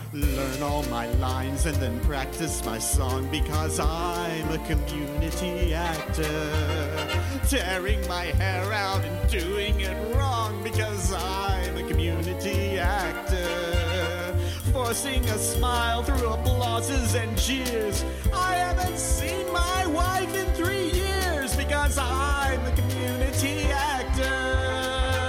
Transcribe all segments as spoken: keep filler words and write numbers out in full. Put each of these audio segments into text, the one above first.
Learn all my lines and then practice my song because I'm a community actor. Tearing my hair out and doing it wrong because I'm a community actor. Forcing a smile through applauses and cheers. I haven't seen my wife in three years because I'm a community actor.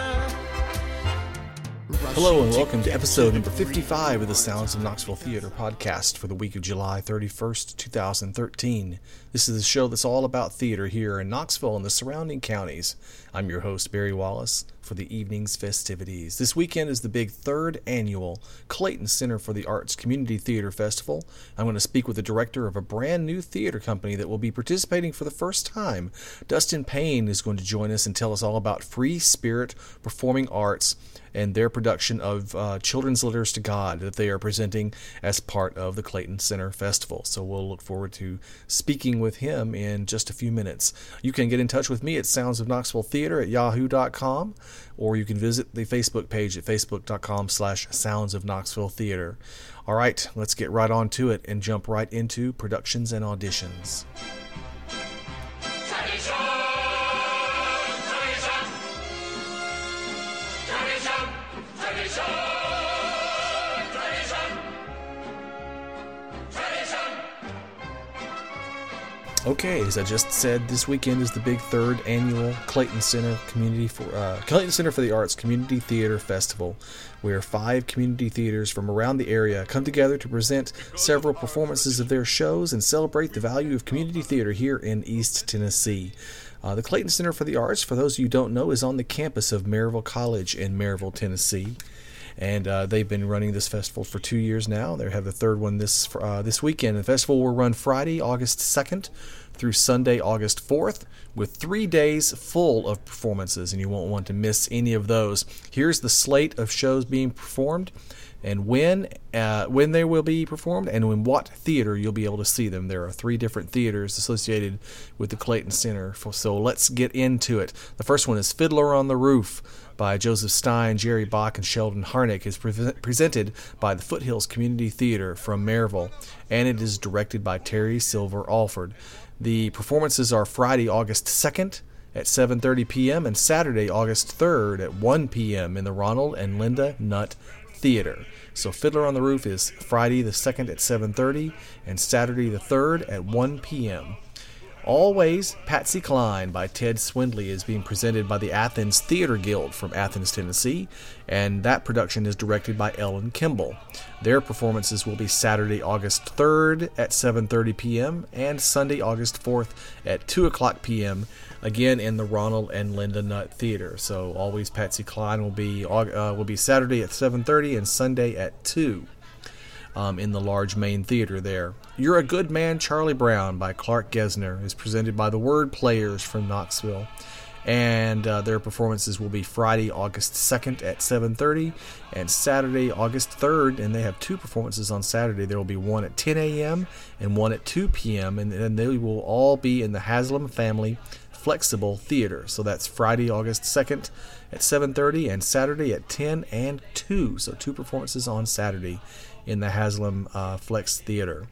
Hello and welcome to episode number fifty-five of the Sounds of Knoxville Theater podcast for the week of July thirty-first, twenty thirteen. This is the show that's all about theater here in Knoxville and the surrounding counties. I'm your host, Barry Wallace, for the evening's festivities. This weekend is the big third annual Clayton Center for the Arts Community Theater Festival. I'm going to speak with the director of a brand new theater company that will be participating for the first time. Dustin Payne is going to join us and tell us all about Free Spirit Performing Arts and their production of uh, Children's Letters to God that they are presenting as part of the Clayton Center Festival. So we'll look forward to speaking with him in just a few minutes. You can get in touch with me at Sounds of Knoxville Theater at yahoo dot com, or you can visit the Facebook page at facebook dot com slash Sounds of Knoxville Theater. All right, let's get right on to it and jump right into productions and auditions. Okay, as I just said, this weekend is the big third annual Clayton Center Community for uh, Clayton Center for the Arts Community Theater Festival, where five community theaters from around the area come together to present several performances of their shows and celebrate the value of community theater here in East Tennessee. Uh, the Clayton Center for the Arts, for those of you who don't know, is on the campus of Maryville College in Maryville, Tennessee. And uh, they've been running this festival for two years now. They have the third one this uh, this weekend. The festival will run Friday, August second through Sunday, August fourth, with three days full of performances, and you won't want to miss any of those. Here's the slate of shows being performed, and when uh, when they will be performed, and in what theater you'll be able to see them. There are three different theaters associated with the Clayton Center, so let's get into it. The first one is Fiddler on the Roof by Joseph Stein, Jerry Bach, and Sheldon Harnick. Is pre- presented by the Foothills Community Theater from Maryville, and it is directed by Terry Silver Alford. The performances are Friday, August second at seven thirty p.m. and Saturday, August third at one p.m. in the Ronald and Linda Nutt Theater. So Fiddler on the Roof is Friday the second at seven thirty and Saturday the third at one p.m. Always Patsy Cline by Ted Swindley is being presented by the Athens Theater Guild from Athens, Tennessee, and that production is directed by Ellen Kimball. Their performances will be Saturday, August third at seven thirty p.m. and Sunday, August fourth at two o'clock p.m., again in the Ronald and Linda Nutt Theater. So Always Patsy Cline will be uh, will be Saturday at seven thirty and Sunday at two. Um, in the large main theater there. You're a Good Man, Charlie Brown by Clark Gesner is presented by the Word Players from Knoxville, and uh, their performances will be Friday, August second at seven thirty and Saturday, August third, and they have two performances on Saturday. There will be one at ten a.m. and one at two p.m., and, and they will all be in the Haslam Family Flexible Theater. So that's Friday, August second at seven thirty and Saturday at ten and two. So two performances on Saturday in the Haslam uh, Flex Theater.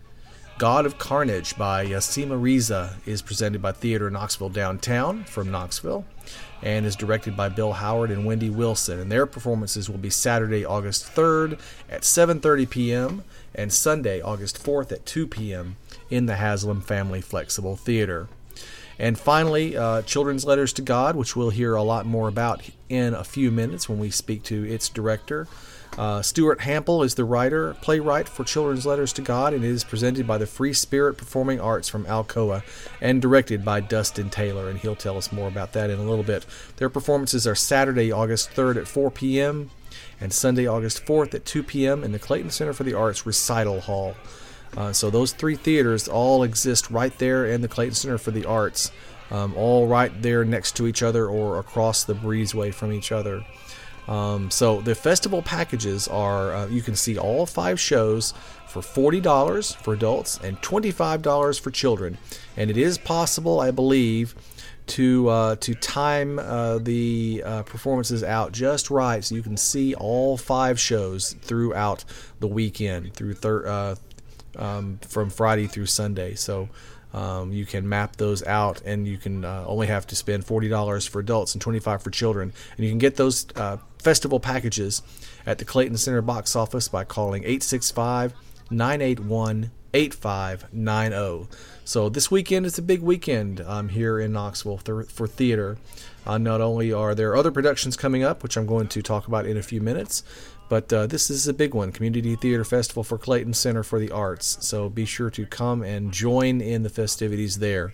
God of Carnage by Yasima Riza is presented by Theater Knoxville Downtown from Knoxville and is directed by Bill Howard and Wendy Wilson. And their performances will be Saturday, August third at seven thirty p.m. and Sunday, August fourth at two p.m. in the Haslam Family Flexible Theater. And finally, uh, Children's Letters to God, which we'll hear a lot more about in a few minutes when we speak to its director. Uh, Stuart Hample is the writer, playwright for Children's Letters to God, and it is presented by the Free Spirit Performing Arts from Alcoa and directed by Dustin Taylor, and he'll tell us more about that in a little bit. Their performances are Saturday, August third at four p.m. and Sunday, August fourth at two p.m. in the Clayton Center for the Arts Recital Hall. Uh, so those three theaters all exist right there in the Clayton Center for the Arts, um, all right there next to each other or across the breezeway from each other. Um, so the festival packages are, uh, you can see all five shows for forty dollars for adults and twenty-five dollars for children. And it is possible, I believe, to uh, to time uh, the uh, performances out just right, so you can see all five shows throughout the weekend, through thir- uh, um, from Friday through Sunday. So um, you can map those out, and you can uh, only have to spend forty dollars for adults and twenty-five dollars for children. And you can get those uh, festival packages at the Clayton Center box office by calling eight six five, nine eight one, eight five nine zero. So this weekend is a big weekend um, here in Knoxville th- for theater. Uh, not only are there other productions coming up, which I'm going to talk about in a few minutes, but uh, this is a big one, Community Theater Festival for Clayton Center for the Arts. So be sure to come and join in the festivities there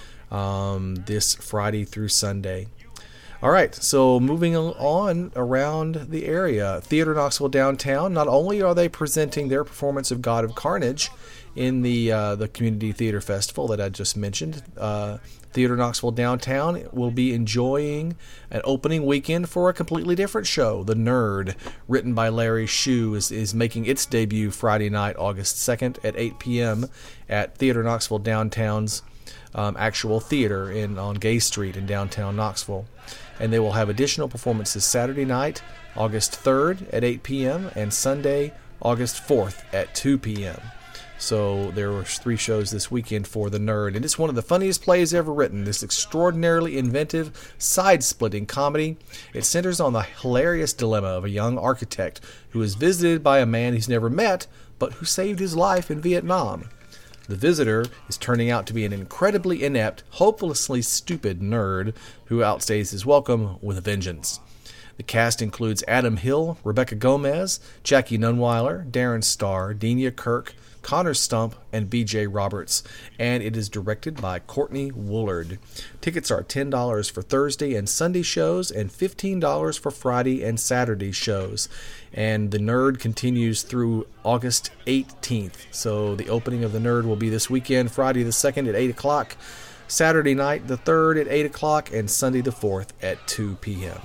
um, this Friday through Sunday. All right, so moving on around the area, Theater Knoxville Downtown, not only are they presenting their performance of God of Carnage in the uh, the Community Theater Festival that I just mentioned, uh, Theater Knoxville Downtown will be enjoying an opening weekend for a completely different show. The Nerd, written by Larry Shue, is, is making its debut Friday night, August second at eight p.m. at Theater Knoxville Downtown's um, actual theater in on Gay Street in downtown Knoxville. And they will have additional performances Saturday night, August third at eight p.m. and Sunday, August fourth at two p.m. So there were three shows this weekend for The Nerd, and it's one of the funniest plays ever written. This extraordinarily inventive, side-splitting comedy. It centers on the hilarious dilemma of a young architect who is visited by a man he's never met, but who saved his life in Vietnam. The visitor is turning out to be an incredibly inept, hopelessly stupid nerd who outstays his welcome with a vengeance. The cast includes Adam Hill, Rebecca Gomez, Jackie Nunweiler, Darren Starr, Denia Kirk, Connor Stump, and B J Roberts, and it is directed by Courtney Woolard. Tickets are ten dollars for Thursday and Sunday shows and fifteen dollars for Friday and Saturday shows. And The Nerd continues through August eighteenth. So the opening of The Nerd will be this weekend, Friday the second at eight o'clock, Saturday night the third at eight o'clock, and Sunday the fourth at two p.m.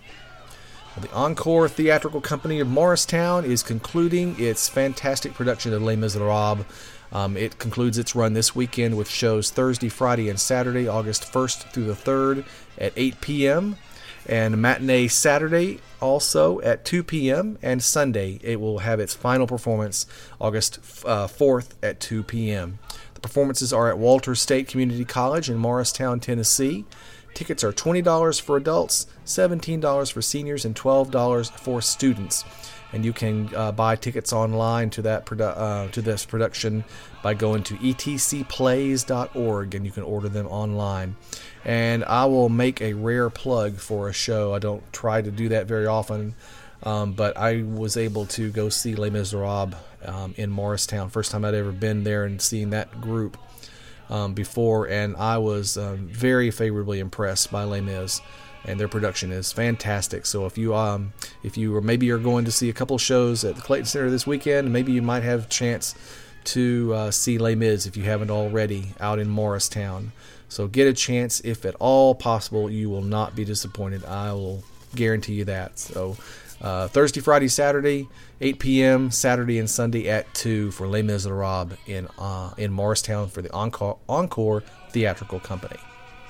The Encore Theatrical Company of Morristown is concluding its fantastic production of Les Miserables. Um, it concludes its run this weekend with shows Thursday, Friday, and Saturday, August first through the third at eight p.m. and a matinee Saturday also at two p.m. and Sunday it will have its final performance August uh, fourth at two p.m. The performances are at Walter State Community College in Morristown, Tennessee. Tickets are twenty dollars for adults, seventeen dollars for seniors, and twelve dollars for students. And you can uh, buy tickets online to that produ- uh, to this production by going to e t c plays dot org, and you can order them online. And I will make a rare plug for a show. I don't try to do that very often, um, but I was able to go see Les Miserables um, in Morristown. First time I'd ever been there and seen that group um, before, and I was um, very favorably impressed by Les Mis. And their production is fantastic. So if you um if you or maybe you're going to see a couple shows at the Clayton Center this weekend, maybe you might have a chance to uh, see Les Mis if you haven't already out in Morristown. So get a chance if at all possible. You will not be disappointed. I will guarantee you that. So uh, Thursday, Friday, Saturday, eight p.m. Saturday and Sunday at two for Les Miserables in uh, in Morristown for the Encore, Encore Theatrical Company.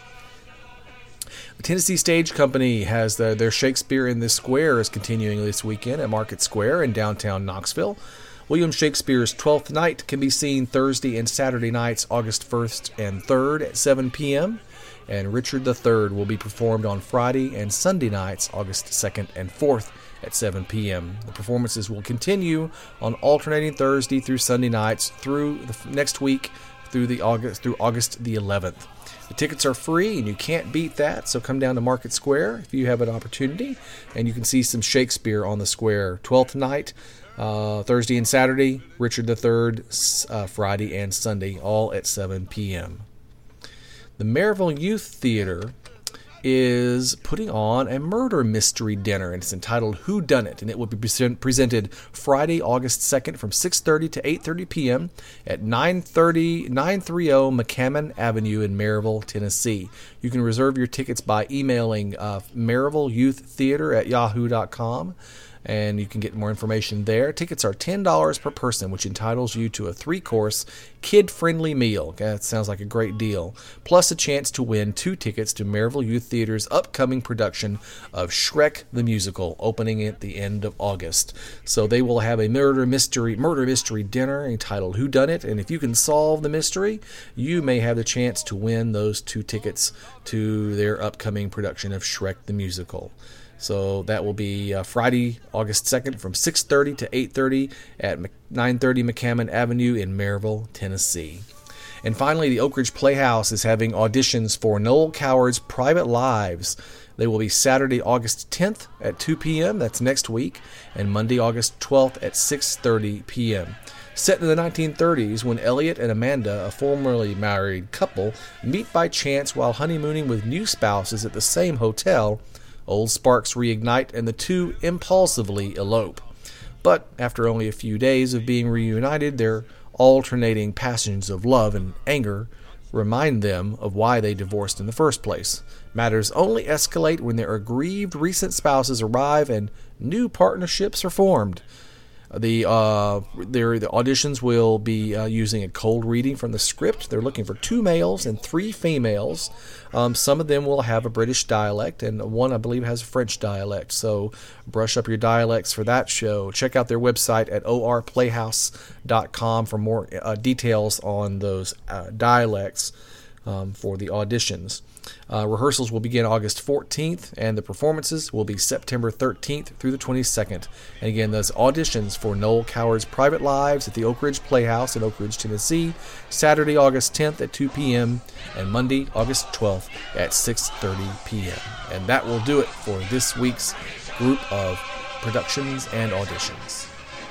The Tennessee Stage Company has the, their Shakespeare in the Square is continuing this weekend at Market Square in downtown Knoxville. William Shakespeare's Twelfth Night can be seen Thursday and Saturday nights, August first and third at seven p.m. And Richard the Third will be performed on Friday and Sunday nights, August second and fourth at seven p.m. The performances will continue on alternating Thursday through Sunday nights through the next week through the August through August the eleventh. The tickets are free, and you can't beat that, so come down to Market Square if you have an opportunity, and you can see some Shakespeare on the square. Twelfth Night, uh, Thursday and Saturday, Richard the Third, uh, Friday and Sunday, all at seven p.m. The Maryville Youth Theater is putting on a murder mystery dinner, and it's entitled Who Done It, and it will be present, presented Friday, August second from six thirty to eight thirty p.m. at nine thirty, nine thirty McCammon Avenue in Maryville, Tennessee. You can reserve your tickets by emailing uh, Maryville Youth Theater at yahoo dot com. and you can get more information there. Tickets are ten dollars per person, which entitles you to a three-course, kid-friendly meal. That sounds like a great deal. Plus a chance to win two tickets to Maryville Youth Theater's upcoming production of Shrek the Musical, opening at the end of August. So they will have a murder mystery murder mystery dinner entitled Who Done It? And if you can solve the mystery, you may have the chance to win those two tickets to their upcoming production of Shrek the Musical. So that will be uh, Friday, August second from six thirty to eight thirty at nine thirty McCammon Avenue in Maryville, Tennessee. And finally, the Oak Ridge Playhouse is having auditions for Noel Coward's Private Lives. They will be Saturday, August tenth at two p.m., that's next week, and Monday, August twelfth at six thirty p.m. Set in the nineteen thirties, when Elliot and Amanda, a formerly married couple, meet by chance while honeymooning with new spouses at the same hotel, old sparks reignite and the two impulsively elope. But after only a few days of being reunited, their alternating passions of love and anger remind them of why they divorced in the first place. Matters only escalate when their aggrieved recent spouses arrive and new partnerships are formed. The uh, their the auditions will be uh, using a cold reading from the script. They're looking for two males and three females. Um, some of them will have a British dialect, and one, I believe, has a French dialect. So brush up your dialects for that show. Check out their website at o r playhouse dot com for more uh, details on those uh, dialects um, for the auditions. Uh, rehearsals will begin August fourteenth, and the performances will be September thirteenth through the twenty-second. And again, those auditions for Noel Coward's Private Lives at the Oak Ridge Playhouse in Oak Ridge, Tennessee, Saturday, August tenth at two p.m., and Monday, August twelfth at six thirty p.m. And that will do it for this week's group of productions and auditions.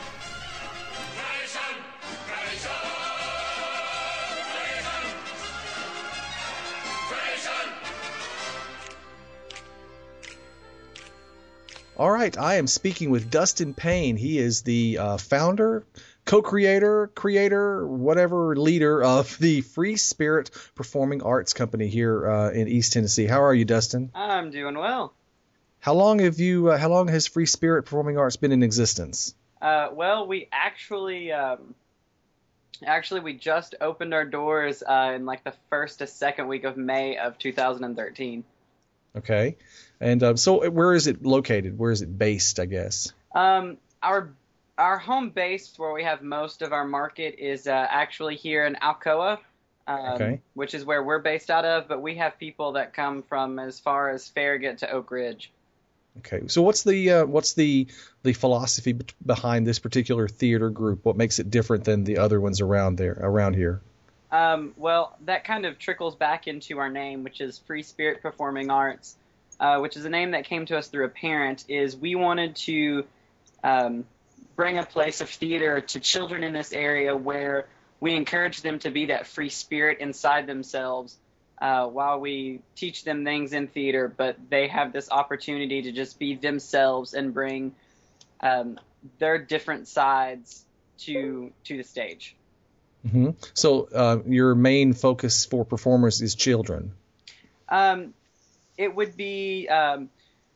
All right, I am speaking with Dustin Payne. He is the uh, founder, co-creator, creator, whatever, leader of the Free Spirit Performing Arts Company here uh, in East Tennessee. How are you, Dustin? I'm doing well. How long have you? Uh, how long has Free Spirit Performing Arts been in existence? Uh, well, we actually, um, actually, we just opened our doors uh, in like the first to second week of May of two thousand thirteen. Okay. And uh, so where is it located? Where is it based, I guess? Um, our our home base, where we have most of our market, is uh, actually here in Alcoa, um, okay. which is where we're based out of. But we have people that come from as far as Farragut to Oak Ridge. Okay. So what's the uh, what's the the philosophy be- behind this particular theater group? What makes it different than the other ones around there around here? Um, well, that kind of trickles back into our name, which is Free Spirit Performing Arts. Uh, which is a name that came to us through a parent, is we wanted to um, bring a place of theater to children in this area where we encourage them to be that free spirit inside themselves uh, while we teach them things in theater, but they have this opportunity to just be themselves and bring um, their different sides to to the stage. Mm-hmm. So uh, your main focus for performers is children? Um. It would be um,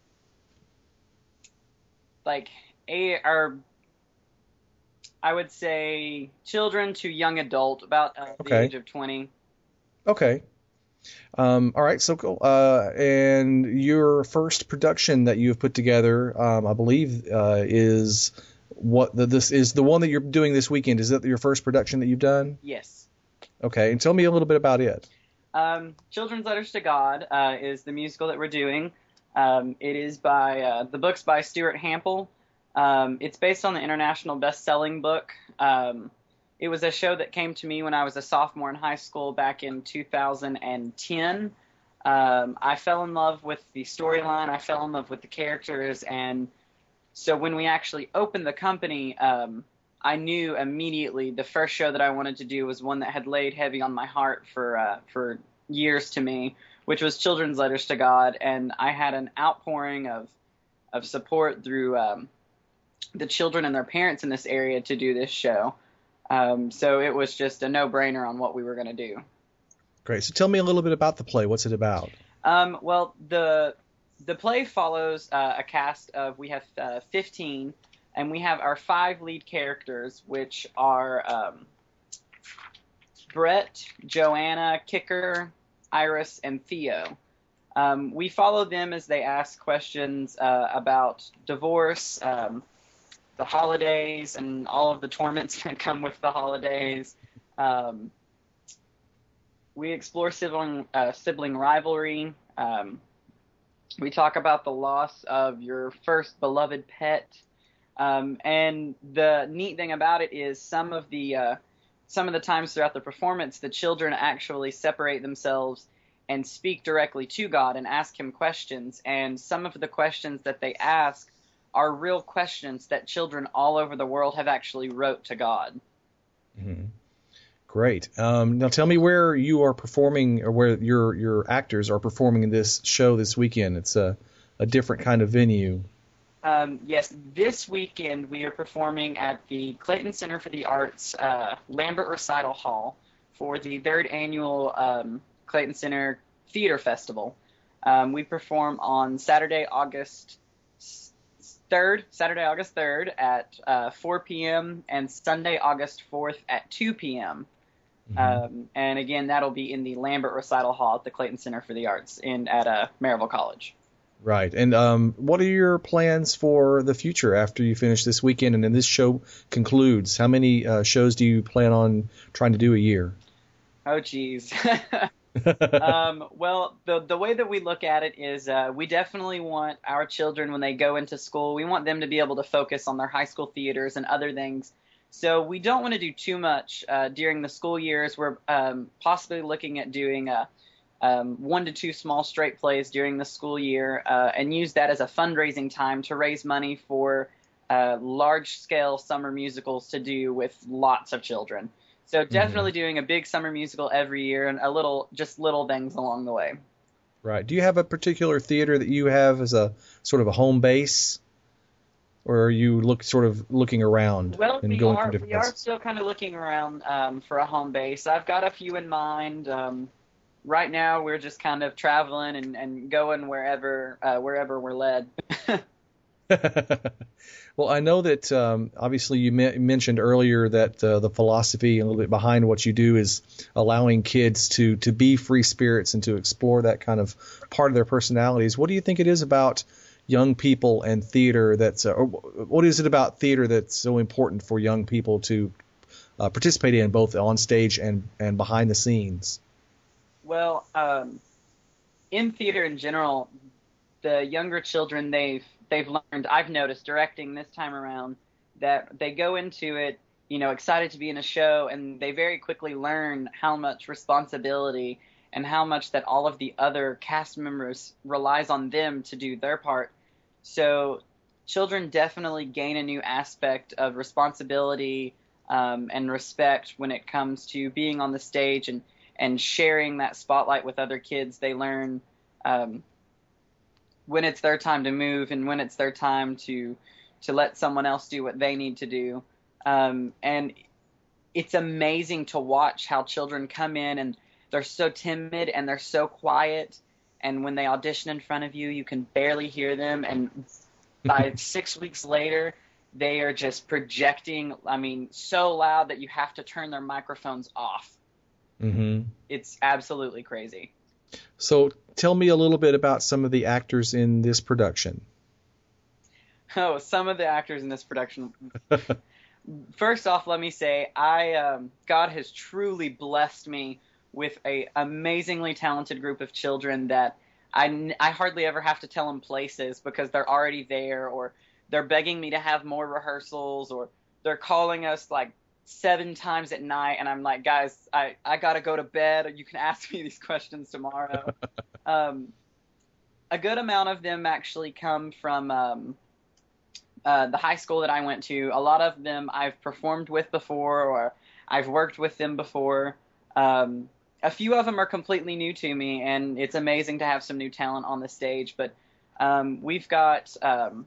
like a or I would say children to young adult, about uh, the okay. age of twenty. Okay. Um, all right. So cool. Uh, and your first production that you've put together, um, I believe, uh, is what the, this is the one that you're doing this weekend. Is that your first production that you've done? Yes. Okay. And tell me a little bit about it. Um, Children's Letters to God uh, is the musical that we're doing. Um, it is by, uh, the book's by Stuart Hample. Um, it's based on the international best-selling book. Um, it was a show that came to me when I was a sophomore in high school back in two thousand ten. Um, I fell in love with the storyline. I fell in love with the characters. And so when we actually opened the company, um, I knew immediately the first show that I wanted to do was one that had laid heavy on my heart for uh, for years to me, which was Children's Letters to God. And I had an outpouring of of support through um, the children and their parents in this area to do this show. Um, so it was just a no-brainer on what we were going to do. Great. So tell me a little bit about the play. What's it about? Um, well, the the play follows uh, a cast of, we have uh, fifteen, and we have our five lead characters, which are um, Brett, Joanna, Kicker, Iris, and Theo. Um, we follow them as they ask questions uh, about divorce, um, the holidays, and all of the torments that come with the holidays. Um, we explore sibling, uh, sibling rivalry. Um, we talk about the loss of your first beloved pet. Um, and the neat thing about it is some of the uh, some of the times throughout the performance, the children actually separate themselves and speak directly to God and ask him questions. And some of the questions that they ask are real questions that children all over the world have actually wrote to God. Mm-hmm. Great. Um, now tell me where you are performing, or where your your actors are performing in this show this weekend. It's a, a different kind of venue. Um, yes, this weekend we are performing at the Clayton Center for the Arts uh, Lambert Recital Hall for the third annual um, Clayton Center Theater Festival. Um, we perform on Saturday, August third, Saturday, August third at uh, four p.m. and Sunday, August fourth at two p.m. Mm-hmm. Um, and again, that'll be in the Lambert Recital Hall at the Clayton Center for the Arts in at uh, Maryville College. Right. And um, what are your plans for the future after you finish this weekend and then this show concludes? How many uh, shows do you plan on trying to do a year? Oh, geez. um, well, the the way that we look at it is uh, we definitely want our children, when they go into school, we want them to be able to focus on their high school theaters and other things. So we don't want to do too much uh, during the school years. We're um, possibly looking at doing a Um, one to two small straight plays during the school year, uh, and use that as a fundraising time to raise money for uh, large-scale summer musicals to do with lots of children. So definitely mm-hmm. doing a big summer musical every year, and a little, just little things along the way. Right. Do you have a particular theater that you have as a sort of a home base, or are you look sort of looking around well, and we going are, from different we places? are still kind of looking around um, for a home base. I've got a few in mind. Um, Right now, we're just kind of traveling and, and going wherever uh, wherever we're led. Well, I know that um, obviously you me- mentioned earlier that uh, the philosophy a little bit behind what you do is allowing kids to, to be free spirits and to explore that kind of part of their personalities. What do you think it is about young people and theater that's uh, or what is it about theater that's so important for young people to uh, participate in, both on stage and, and behind the scenes? Well, um, in theater in general, the younger children, they've they've learned, I've noticed directing this time around, that they go into it, you know, excited to be in a show, and they very quickly learn how much responsibility and how much that all of the other cast members relies on them to do their part. So children definitely gain a new aspect of responsibility um, and respect when it comes to being on the stage and and sharing that spotlight with other kids. They learn um, when it's their time to move and when it's their time to to let someone else do what they need to do. Um, and it's amazing to watch how children come in and they're so timid and they're so quiet. And when they audition in front of you, you can barely hear them. And by six weeks later, they are just projecting, I mean, so loud that you have to turn their microphones off. Mm-hmm. It's absolutely crazy. So tell me a little bit about some of the actors in this production. Oh, some of the actors in this production. First off, let me say, I um, God has truly blessed me with a amazingly talented group of children that I, I hardly ever have to tell them places because they're already there, or they're begging me to have more rehearsals, or they're calling us like seven times at night, and I'm like, guys, I, I gotta go to bed. You can ask me these questions tomorrow. um, a good amount of them actually come from um, uh, the high school that I went to. A lot of them I've performed with before, or I've worked with them before. Um, a few of them are completely new to me, and it's amazing to have some new talent on the stage. But um, we've got... Um,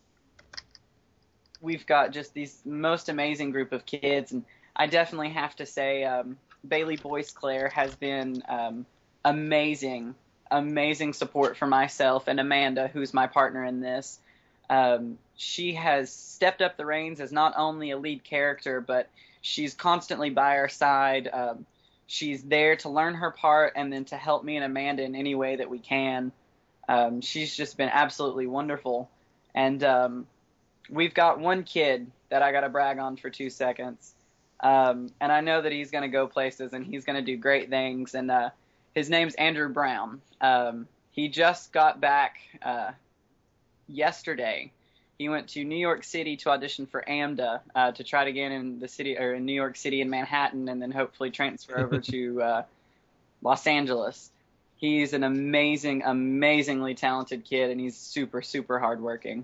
We've got just these most amazing group of kids, and I definitely have to say um, Bailey Boyce Claire has been um, amazing amazing support for myself and Amanda, who's my partner in this. Um, she has stepped up the reins as not only a lead character, but she's constantly by our side. Um, she's there to learn her part and then to help me and Amanda in any way that we can. Um, she's just been absolutely wonderful. And um, we've got one kid that I got to brag on for two seconds. Um, and I know that he's going to go places and he's going to do great things. And uh, his name's Andrew Brown. Um, he just got back uh, yesterday. He went to New York City to audition for AMDA uh, to try to get in the city or in New York City and Manhattan, and then hopefully transfer over to uh, Los Angeles. He's an amazing, amazingly talented kid, and he's super, super hardworking.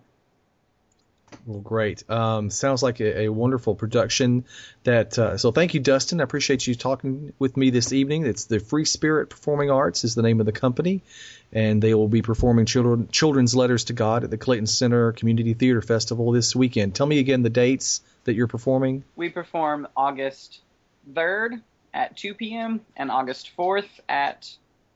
Well, great. Um, sounds like a, a wonderful production. That uh, so thank you, Dustin. I appreciate you talking with me this evening. It's the Free Spirit Performing Arts is the name of the company, and they will be performing children, children's letters to God at the Clayton Center Community Theater Festival this weekend. Tell me again the dates that you're performing. We perform August third at two p.m. and August fourth at...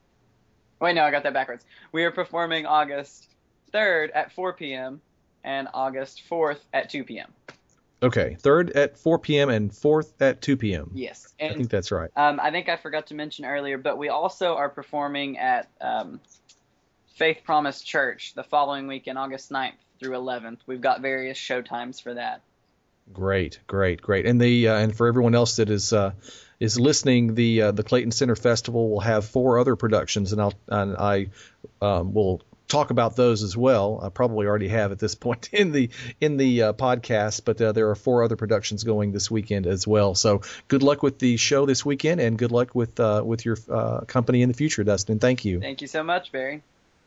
Wait, no, I got that backwards. We are performing August third at four p.m. and August fourth at two p.m. Okay, third at four p.m. and fourth at two p.m. Yes. And, I think that's right. Um, I think I forgot to mention earlier, but we also are performing at um, Faith Promise Church the following weekend, August ninth through eleventh. We've got various show times for that. Great, great, great. And the uh, and for everyone else that is uh, is listening, the uh, the Clayton Center Festival will have four other productions, and I'll and I um, will talk about those as well. I probably already have at this point in the in the uh, podcast, but uh, there are four other productions going this weekend as well. So good luck with the show this weekend, and good luck with uh, with your uh, company in the future, Dustin. Thank you. Thank you so much, Barry.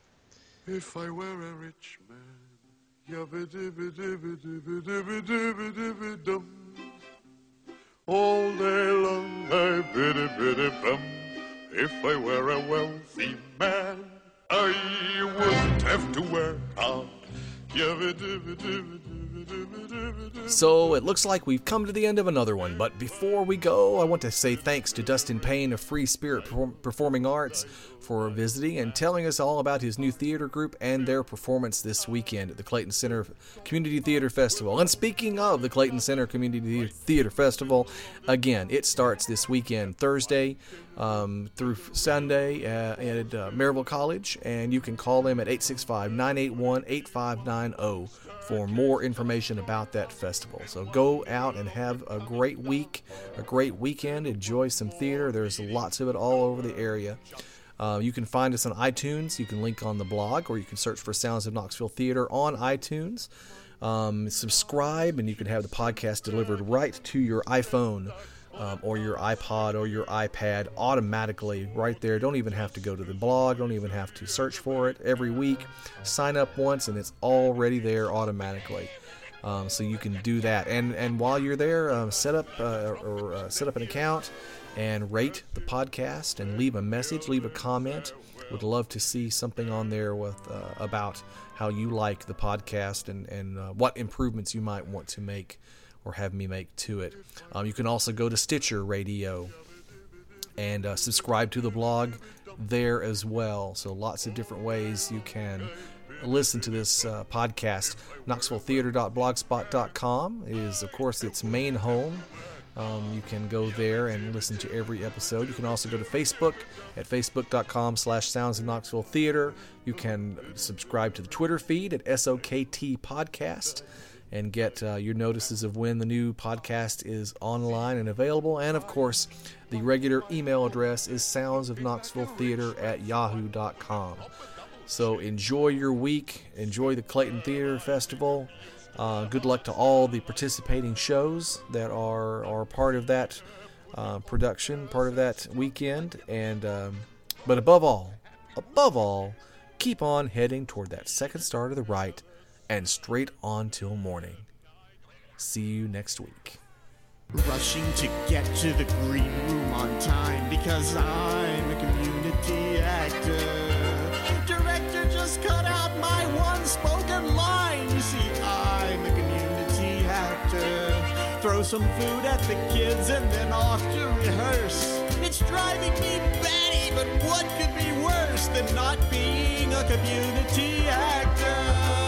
If I were a rich man, all day long I biddy biddy bum. If I were a wealthy man, I wouldn't have to work hard. So it looks like we've come to the end of another one, but before we go, I want to say thanks to Dustin Payne of Free Spirit Performing Arts for visiting and telling us all about his new theater group and their performance this weekend at the Clayton Center Community Theater Festival. And speaking of the Clayton Center Community Theater Festival, again, it starts this weekend, Thursday um, through Sunday uh, at uh, Maryville College, and you can call them at eight six five, nine eight one, eight five nine zero for more information about that festival. So go out and have a great week, a great weekend, enjoy some theater. There's lots of it all over the area. Uh, you can find us on iTunes. You can link on the blog, or you can search for Sounds of Knoxville Theater on iTunes. Um, subscribe, and you can have the podcast delivered right to your iPhone um, or your iPod or your iPad automatically right there. Don't even have to go to the blog. Don't even have to search for it every week. Sign up once, and it's already there automatically. Um, so you can do that. And and while you're there, um, set up uh, or uh, set up an account and rate the podcast and leave a message, leave a comment. Would love to see something on there with uh, about how you like the podcast and, and uh, what improvements you might want to make or have me make to it. Um, you can also go to Stitcher Radio and uh, subscribe to the blog there as well. So lots of different ways you can listen to this uh, podcast. Knoxville Theater dot blogspot dot com is, of course, its main home. Um, you can go there and listen to every episode. You can also go to Facebook at facebook dot com slash Sounds of Knoxville Theater. You can subscribe to the Twitter feed at S O K T Podcast and get uh, your notices of when the new podcast is online and available. And, of course, the regular email address is sounds of knoxville theater at yahoo dot com. So enjoy your week. Enjoy the Clayton Theater Festival. Uh, good luck to all the participating shows that are, are part of that uh, production, part of that weekend. And um, but above all, above all, keep on heading toward that second star to the right and straight on till morning. See you next week. Rushing to get to the green room on time because I'm a community actor. Director just cut out my one spoken line. You see, I'm a community actor. Throw some food at the kids and then off to rehearse. It's driving me batty but what could be worse than not being a community actor?